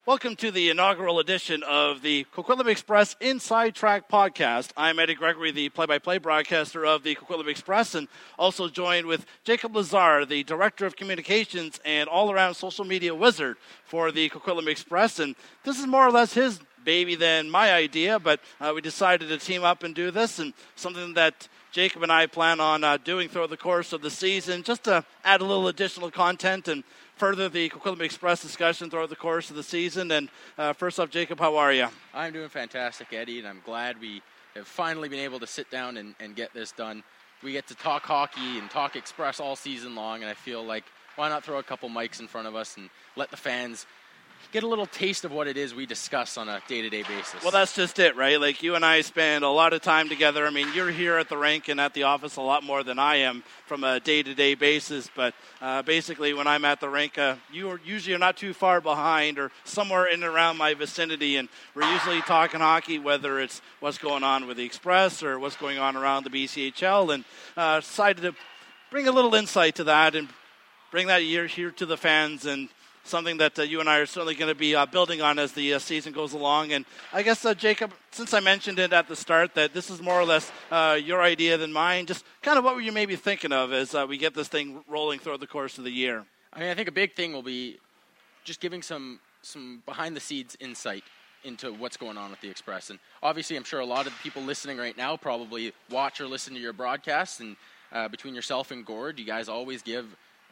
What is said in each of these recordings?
Welcome to the inaugural edition of the Coquitlam Express Inside Track podcast. I'm Eddie Gregory, the play-by-play broadcaster of the Coquitlam Express, and also joined with Jacob Lazar, the Director of Communications and all-around social media wizard for the Coquitlam Express. And this is more or less his baby than my idea, but we decided to team up and do this, and something that Jacob and I plan on doing throughout the course of the season, just to add a little additional content and further the Coquitlam Express discussion throughout the course of the season. And first off, Jacob, how are you? I'm doing fantastic, Eddie, and I'm glad we have finally been able to sit down and get this done. We get to talk hockey and talk Express all season long, and I feel like why not throw a couple mics in front of us and let the fans get a little taste of what it is we discuss on a day-to-day basis. Well, that's just it, right? Like, you and I spend a lot of time together. I mean, you're here at the rink and at the office a lot more than I am from a day-to-day basis. But basically, when I'm at the rink, you usually are not too far behind or somewhere in and around my vicinity. And we're usually talking hockey, whether it's what's going on with the Express or what's going on around the BCHL. And decided to bring a little insight to that and bring that here to the fans, and something that you and I are certainly going to be building on as the season goes along. And I guess, Jacob, since I mentioned it at the start that this is more or less your idea than mine, just kind of what were you maybe thinking of as we get this thing rolling throughout the course of the year? I mean, I think a big thing will be just giving some behind-the-scenes insight into what's going on with the Express. And obviously, I'm sure a lot of the people listening right now probably watch or listen to your broadcasts. And between yourself and Gord, you guys always give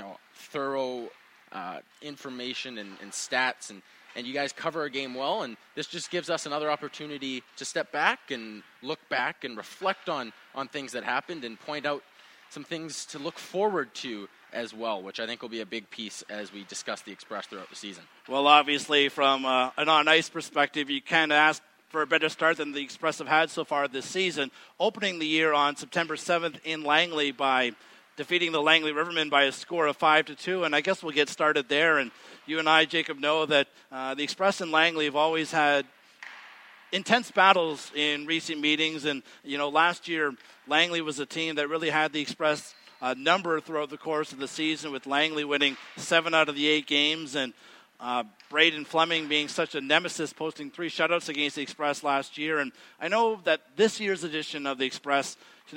thorough information and stats, and you guys cover a game well, and this just gives us another opportunity to step back and look back and reflect on things that happened and point out some things to look forward to as well, which I think will be a big piece as we discuss the Express throughout the season. Well, obviously, from an on-ice perspective, you kind of ask for a better start than the Express have had so far this season, opening the year on September 7th in Langley by defeating the Langley Rivermen by a score of 5-2, and I guess we'll get started there. And you and I, Jacob, know that the Express and Langley have always had intense battles in recent meetings, and last year Langley was a team that really had the Express number throughout the course of the season, with Langley winning 7 out of the 8 games, and Braden Fleming being such a nemesis, posting 3 shutouts against the Express last year. And I know that this year's edition of the Express,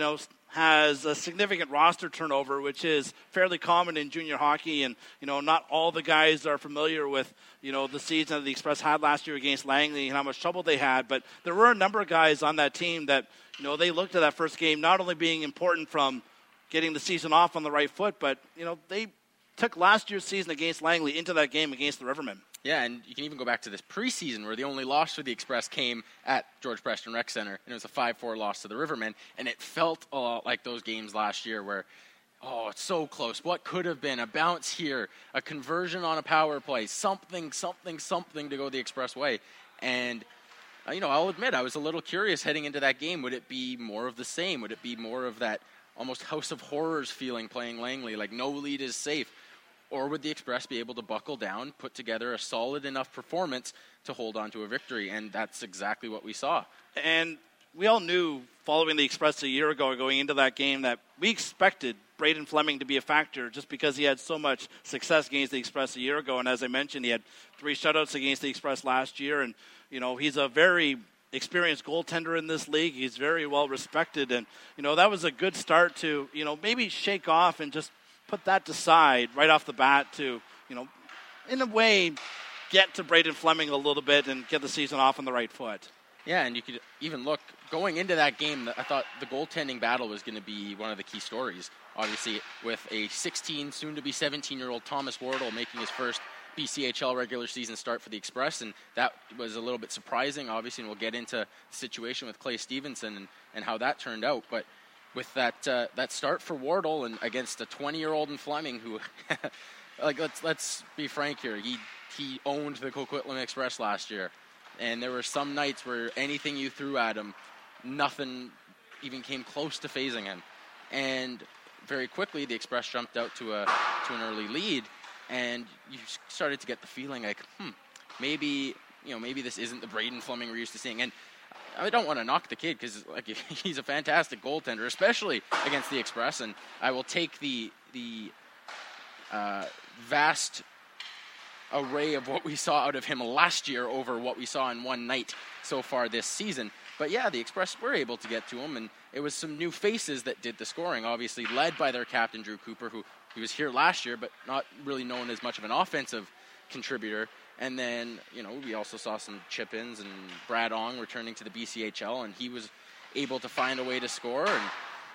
has a significant roster turnover, which is fairly common in junior hockey. And, not all the guys are familiar with, the season that the Express had last year against Langley and how much trouble they had. But there were a number of guys on that team that, they looked at that first game not only being important from getting the season off on the right foot, but, they took last year's season against Langley into that game against the Rivermen. Yeah, and you can even go back to this preseason where the only loss for the Express came at George Preston Rec Center, and it was a 5-4 loss to the Rivermen, and it felt a lot like those games last year where, it's so close. What could have been? A bounce here, a conversion on a power play, something to go the Express way. And, I'll admit, I was a little curious heading into that game. Would it be more of the same? Would it be more of that almost House of Horrors feeling playing Langley, like no lead is safe? Or would the Express be able to buckle down, put together a solid enough performance to hold on to a victory? And that's exactly what we saw. And we all knew, following the Express a year ago, going into that game, that we expected Braden Fleming to be a factor just because he had so much success against the Express a year ago. And as I mentioned, he had 3 shutouts against the Express last year. And, he's a very experienced goaltender in this league. He's very well respected. And, that was a good start to, maybe shake off and just put that aside right off the bat to, in a way, get to Braden Fleming a little bit and get the season off on the right foot. Yeah, and you could even look, going into that game, I thought the goaltending battle was going to be one of the key stories. Obviously, with a 16, soon-to-be 17-year-old Thomas Wardle making his first BCHL regular season start for the Express, and that was a little bit surprising, obviously, and we'll get into the situation with Clay Stevenson and how that turned out, but with that start for Wardle and against a 20-year-old in Fleming who, let's be frank here, he owned the Coquitlam Express last year. And there were some nights where anything you threw at him, nothing even came close to phasing him. And very quickly, the Express jumped out to an early lead, and you started to get the feeling like, maybe this isn't the Braden Fleming we're used to seeing. And I don't want to knock the kid because he's a fantastic goaltender, especially against the Express. And I will take the vast array of what we saw out of him last year over what we saw in one night so far this season. But yeah, the Express were able to get to him, and it was some new faces that did the scoring, obviously led by their captain, Drew Cooper, who he was here last year, but not really known as much of an offensive contributor. And then, we also saw some chip-ins and Brad Ong returning to the BCHL, and he was able to find a way to score. And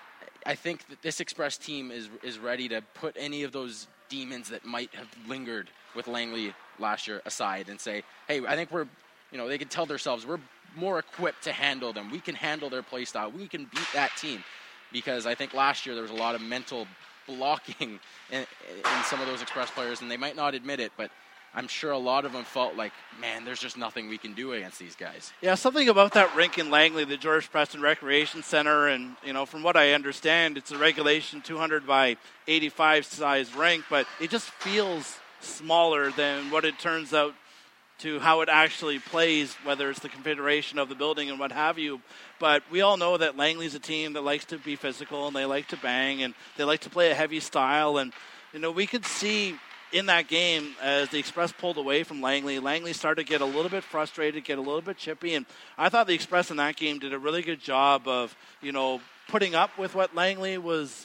I think that this Express team is ready to put any of those demons that might have lingered with Langley last year aside and say, hey, I think they can tell themselves we're more equipped to handle them. We can handle their play style. We can beat that team. Because I think last year there was a lot of mental blocking in some of those Express players, and they might not admit it, but I'm sure a lot of them felt like, man, there's just nothing we can do against these guys. Yeah, something about that rink in Langley, the George Preston Recreation Center, and, from what I understand, it's a regulation 200 by 85 size rink, but it just feels smaller than what it turns out to how it actually plays, whether it's the configuration of the building and what have you. But we all know that Langley's a team that likes to be physical, and they like to bang, and they like to play a heavy style, and, we could see in that game, as the Express pulled away from Langley started to get a little bit frustrated, get a little bit chippy, and I thought the Express in that game did a really good job of, putting up with what Langley was,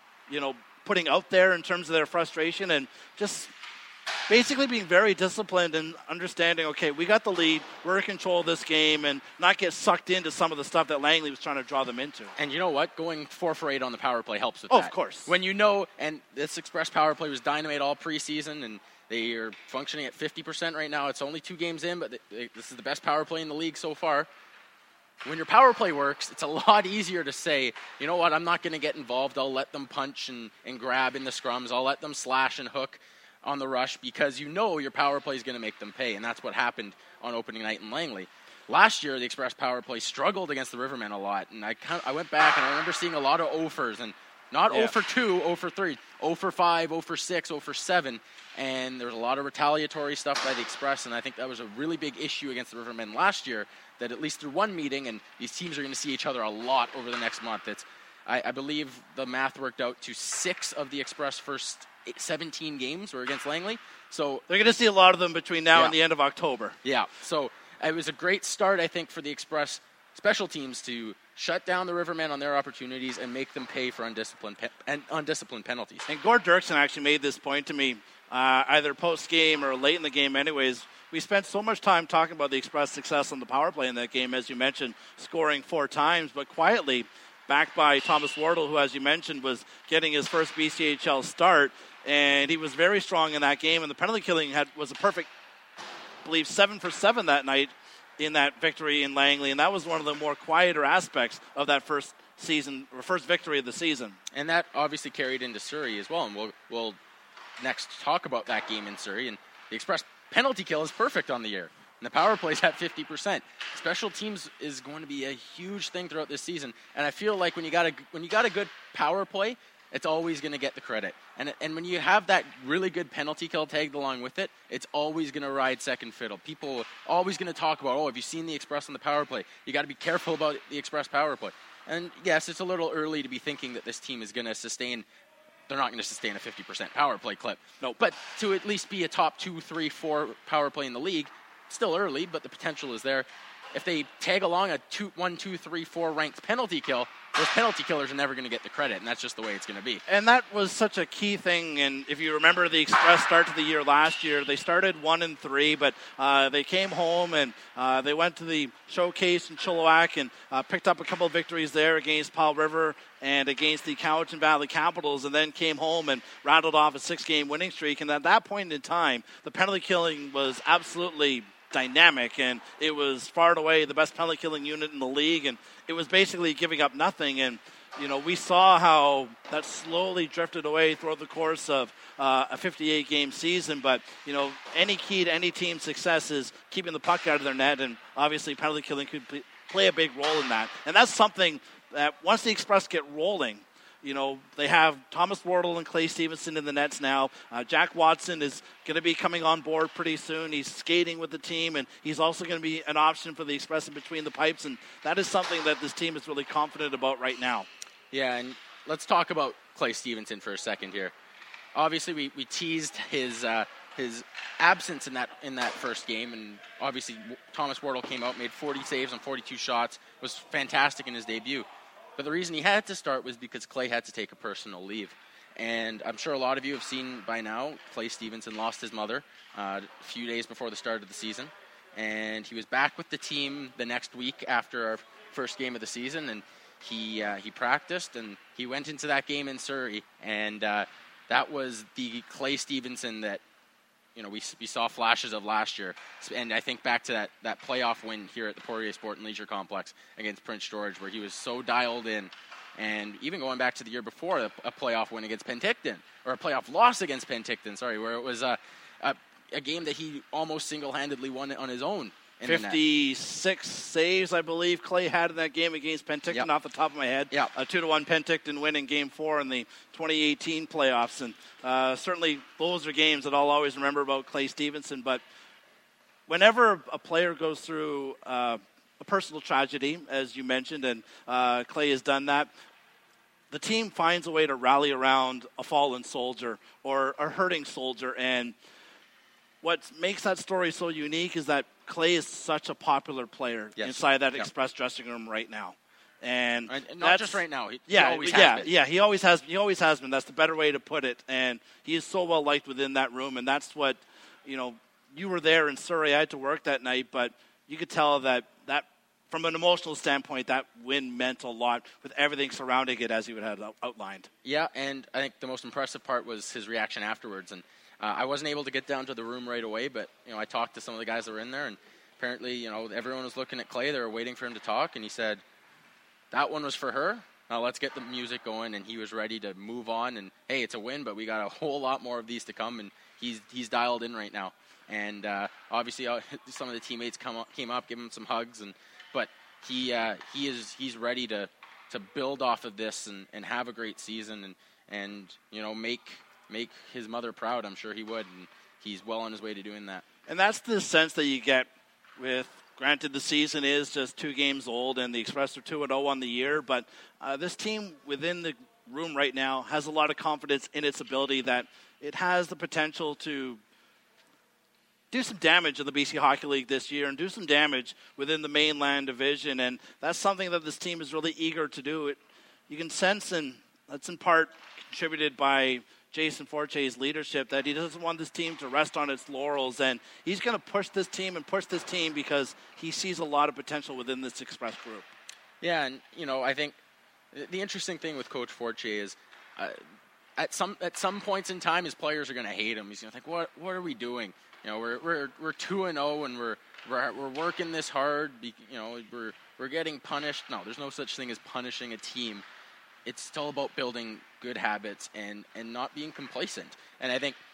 putting out there in terms of their frustration, and just basically being very disciplined and understanding, okay, we got the lead, we're in control of this game, and not get sucked into some of the stuff that Langley was trying to draw them into. And you know what? Going 4 for 8 on the power play helps with that. Of course. When and this Express power play was dynamite all preseason, and they are functioning at 50% right now. It's only 2 games in, but this is the best power play in the league so far. When your power play works, it's a lot easier to say, you know what, I'm not going to get involved. I'll let them punch and grab in the scrums. I'll let them slash and hook on the rush, because your power play is going to make them pay, and that's what happened on opening night in Langley. Last year, the Express power play struggled against the Rivermen a lot, and I went back, and I remember seeing a lot of 0-fers, and not 0 for 2, 0 for 3, 0 for 5, 0 for 6, 0 for 7, and there was a lot of retaliatory stuff by the Express, and I think that was a really big issue against the Rivermen last year, that at least through one meeting, and these teams are going to see each other a lot over the next month. I believe the math worked out to 6 of the Express first 17 games were against Langley. So they're going to see a lot of them between now and the end of October. Yeah, so it was a great start, I think, for the Express special teams to shut down the Rivermen on their opportunities and make them pay for undisciplined penalties. And Gord Dirksen actually made this point to me either post-game or late in the game anyways. We spent so much time talking about the Express success on the power play in that game, as you mentioned, scoring 4 times, but quietly backed by Thomas Wardle, who, as you mentioned, was getting his first BCHL start, and he was very strong in that game, and the penalty killing was a perfect, I believe, 7 for 7 that night in that victory in Langley, and that was one of the more quieter aspects of that first victory of the season. And that obviously carried into Surrey as well, and we'll next talk about that game in Surrey, and the Express penalty kill is perfect on the year. And the power play's at 50%. Special teams is going to be a huge thing throughout this season. And I feel like when you got a good power play, it's always going to get the credit. And when you have that really good penalty kill tagged along with it, it's always going to ride second fiddle. People are always going to talk about, have you seen the Express on the power play? You got to be careful about the Express power play. And yes, it's a little early to be thinking that this team is going to sustain. They're not going to sustain a 50% power play clip. No, but to at least be a top 2, 3, 4 power play in the league. Still early, but the potential is there. If they tag along a 1, 2, 3, 4 ranked penalty kill, those penalty killers are never going to get the credit, and that's just the way it's going to be. And that was such a key thing. And if you remember the Express start to the year last year, they started 1-3, but they came home and they went to the showcase in Chilliwack and picked up a couple of victories there against Powell River and against the Cowichan Valley Capitals, and then came home and rattled off a 6-game winning streak. And at that point in time, the penalty killing was absolutely dynamic, and it was far and away the best penalty killing unit in the league, and it was basically giving up nothing. And we saw how that slowly drifted away throughout the course of a 58-game season. But any key to any team's success is keeping the puck out of their net, and obviously penalty killing could play a big role in that. And that's something that once the Express get rolling, they have Thomas Wardle and Clay Stevenson in the nets now. Jack Watson is going to be coming on board pretty soon. He's skating with the team, and he's also going to be an option for the Express in between the pipes, and that is something that this team is really confident about right now. Yeah, and let's talk about Clay Stevenson for a second here. Obviously, we teased his his absence in that first game, and obviously Thomas Wardle came out, made 40 saves on 42 shots, was fantastic in his debut. But the reason he had to start was because Clay had to take a personal leave. And I'm sure a lot of you have seen by now, Clay Stevenson lost his mother a few days before the start of the season. And he was back with the team the next week after our first game of the season, and he practiced, and he went into that game in Surrey, and that was the Clay Stevenson that we saw flashes of last year. And I think back to that playoff win here at the Poirier Sport and Leisure Complex against Prince George, where he was so dialed in. And even going back to the year before, a playoff win against Penticton, or a playoff loss against Penticton, where it was a game that he almost single-handedly won on his own. 56 saves, I believe, Clay had in that game against Penticton, off the top of my head. Yep. A 2-1 Penticton win in Game 4 in the 2018 playoffs. And certainly those are games that I'll always remember about Clay Stevenson. But whenever a player goes through a personal tragedy, as you mentioned, and Clay has done that, the team finds a way to rally around a fallen soldier or a hurting soldier. And what makes that story so unique is that Clay is such a popular player inside that Express dressing room right now. And not just right now. He always has been. Yeah, he always has been. That's the better way to put it. And he is so well liked within that room. And that's what, you were there in Surrey. I had to work that night, but you could tell that from an emotional standpoint, that win meant a lot with everything surrounding it, as you had outlined. Yeah, and I think the most impressive part was his reaction afterwards. And I wasn't able to get down to the room right away, but I talked to some of the guys that were in there, and apparently, everyone was looking at Clay. They were waiting for him to talk, and he said, "That one was for her. Now let's get the music going." And he was ready to move on. And hey, it's a win, but we got a whole lot more of these to come, and he's dialed in right now. And obviously, some of the teammates came up, give him some hugs, but he's ready to build off of this and have a great season and make his mother proud. I'm sure he would, and he's well on his way to doing that. And that's the sense that you get with, granted the season is just 2 games old and the Express are 2-0 on the year, but this team within the room right now has a lot of confidence in its ability that it has the potential to do some damage in the BC Hockey League this year and do some damage within the mainland division, and that's something that this team is really eager to do. You can sense, and that's in part contributed by Jason Forche's leadership, that he doesn't want this team to rest on its laurels, and he's going to push this team because he sees a lot of potential within this Express group. Yeah, and I think the interesting thing with Coach Forche is at some points in time his players are going to hate him. He's going to think, what are we doing? We're 2-0 and we're working this hard. We're getting punished. No, there's no such thing as punishing a team. It's still about building good habits and not being complacent. And I think,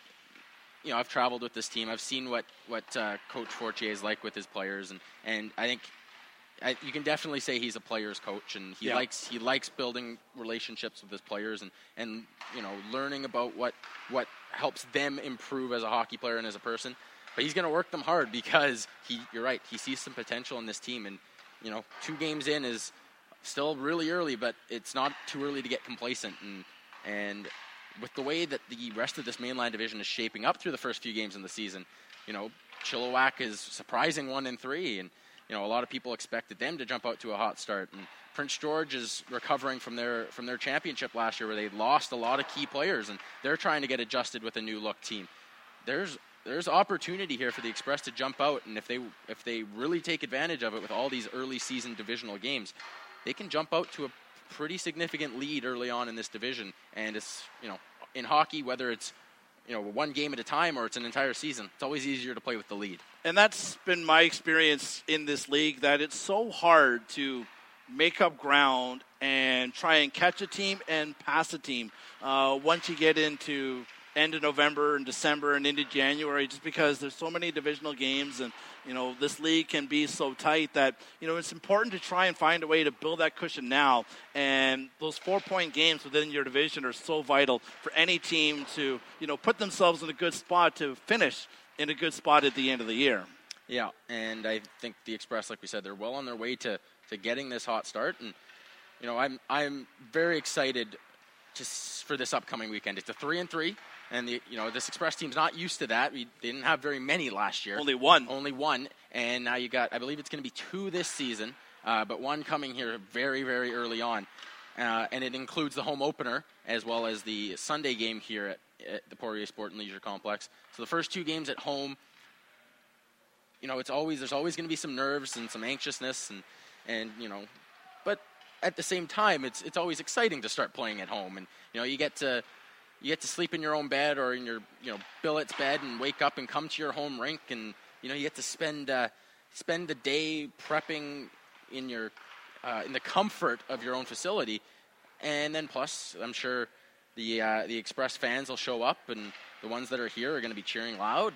I've traveled with this team. I've seen what Coach Fortier is like with his players, and I think you can definitely say he's a player's coach, and he likes building relationships with his players and learning about what helps them improve as a hockey player and as a person. But he's going to work them hard because you're right. He sees some potential in this team, and 2 games in is still really early, but it's not too early to get complacent. And with the way that the rest of this mainline division is shaping up through the first few games in the season, Chilliwack is surprising 1-3, and a lot of people expected them to jump out to a hot start. And Prince George is recovering from their championship last year, where they lost a lot of key players, and they're trying to get adjusted with a new look team. There's opportunity here for the Express to jump out, and if they really take advantage of it with all these early season divisional games, they can jump out to a pretty significant lead early on in this division. And it's, in hockey, whether it's, 1 game at a time or it's an entire season, it's always easier to play with the lead. And that's been my experience in this league, that it's so hard to make up ground and try and catch a team and pass a team once you get into end of November and December and into January, just because there's so many divisional games, and this league can be so tight that it's important to try and find a way to build that cushion now. And those 4-point games within your division are so vital for any team to put themselves in a good spot to finish in a good spot at the end of the year. Yeah, and I think the Express, like we said, they're well on their way to getting this hot start, and I'm very excited for this upcoming weekend. It's a 3-3. And this Express team's not used to that. They didn't have very many last year. Only one. And now you got, I believe it's going to be 2 this season, but 1 coming here very, very early on. And it includes the home opener as well as the Sunday game here at the Poirier Sport and Leisure Complex. So the first 2 games at home, there's always going to be some nerves and some anxiousness and but at the same time, it's always exciting to start playing at home. And, you get to sleep in your own bed or in your, billet's bed and wake up and come to your home rink. And, you get to spend the day prepping in your in the comfort of your own facility. And then plus, I'm sure the Express fans will show up, and the ones that are here are going to be cheering loud,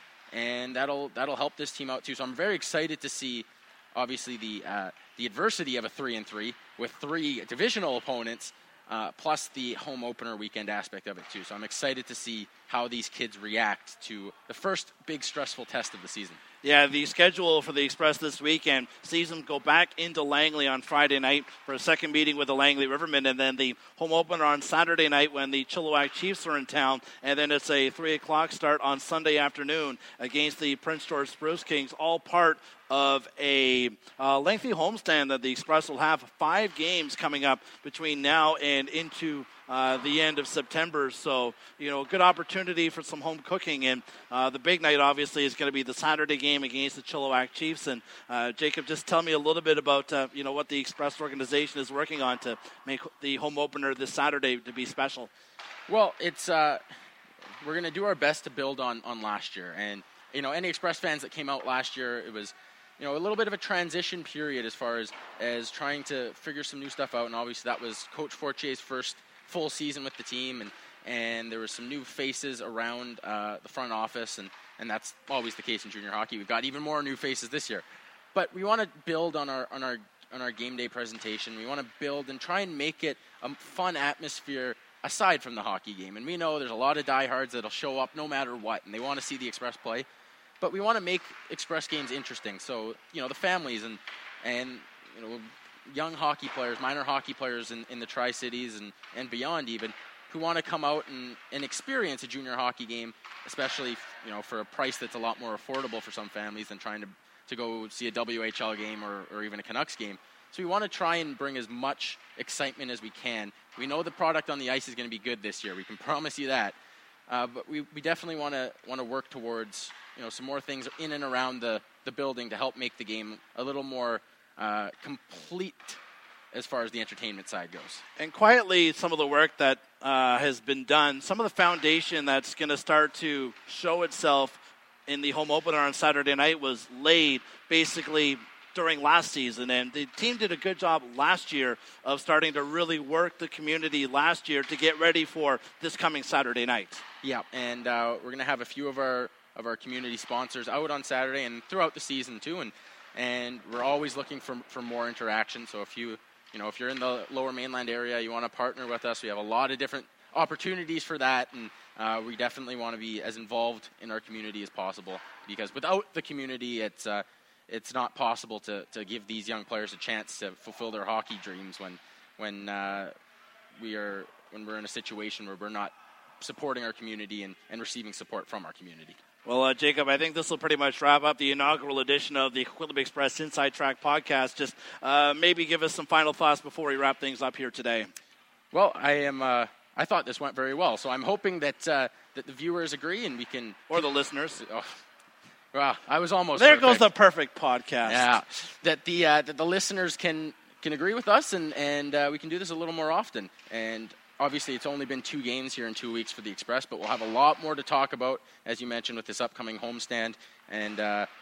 and that'll help this team out too. So I'm very excited to see, obviously, the adversity of a 3-3 with 3 divisional opponents, plus the home opener weekend aspect of it too. So I'm excited to see how these kids react to the first big stressful test of the season. Yeah, the schedule for the Express this weekend sees them go back into Langley on Friday night for a second meeting with the Langley Rivermen, and then the home opener on Saturday night when the Chilliwack Chiefs are in town, and then it's a 3 o'clock start on Sunday afternoon against the Prince George Spruce Kings, all part of a lengthy homestand that the Express will have. 5 games coming up between now and into the end of September. So, a good opportunity for some home cooking. And the big night, obviously, is going to be the Saturday game against the Chilliwack Chiefs. And, Jacob, just tell me a little bit about, what the Express organization is working on to make the home opener this Saturday to be special. Well, it's we're going to do our best to build on last year. And, any Express fans that came out last year, it was a little bit of a transition period as far as trying to figure some new stuff out. And obviously that was Coach Fortier's first full season with the team, and there were some new faces around the front office, and that's always the case in junior hockey. We've got even more new faces this year. But we want to build on our game day presentation. We want to build and try and make it a fun atmosphere aside from the hockey game. And we know there's a lot of diehards that'll show up no matter what, and they want to see the Express play. But we want to make Express games interesting. So, the families and young hockey players, minor hockey players in the Tri-Cities and beyond even, who want to come out and experience a junior hockey game, especially, for a price that's a lot more affordable for some families than trying to go see a WHL game or even a Canucks game. So we want to try and bring as much excitement as we can. We know the product on the ice is going to be good this year. We can promise you that. But we definitely want to work towards some more things in and around the building to help make the game a little more complete as far as the entertainment side goes. And quietly, some of the work that has been done, some of the foundation that's going to start to show itself in the home opener on Saturday night was laid basically during last season. And the team did a good job last year of starting to really work the community last year to get ready for this coming Saturday night. Yeah, and we're going to have a few of our community sponsors out on Saturday and throughout the season too, and we're always looking for more interaction. So if if you're in the Lower Mainland area, you want to partner with us, we have a lot of different opportunities for that, and we definitely want to be as involved in our community as possible, because without the community, it's not possible to give these young players a chance to fulfill their hockey dreams when we're in a situation where we're not supporting our community and receiving support from our community. Well, Jacob, I think this will pretty much wrap up the inaugural edition of the Coquitlam Express Inside Track podcast. Just maybe give us some final thoughts before we wrap things up here today. Well, I thought this went very well, so I'm hoping that the viewers agree and we can... Or the listeners. Oh, well, I was almost There perfect. Goes the perfect podcast. Yeah, that the listeners can agree with us and we can do this a little more often. And obviously, it's only been 2 games here in 2 weeks for the Express, but we'll have a lot more to talk about, as you mentioned, with this upcoming homestand, and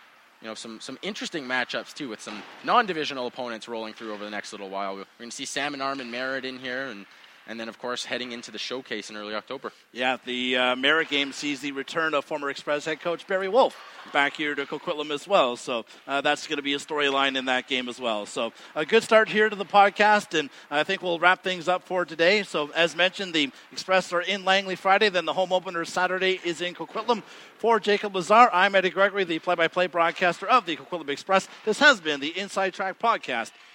some interesting matchups too, with some non-divisional opponents rolling through over the next little while. We're going to see Salmon Arm and Merritt in here, and then, of course, heading into the showcase in early October. Yeah, the Merritt game sees the return of former Express head coach Barry Wolf back here to Coquitlam as well. So that's going to be a storyline in that game as well. So a good start here to the podcast, and I think we'll wrap things up for today. So as mentioned, the Express are in Langley Friday, then the home opener Saturday is in Coquitlam. For Jacob Lazar, I'm Eddie Gregory, the play-by-play broadcaster of the Coquitlam Express. This has been the Inside Track podcast.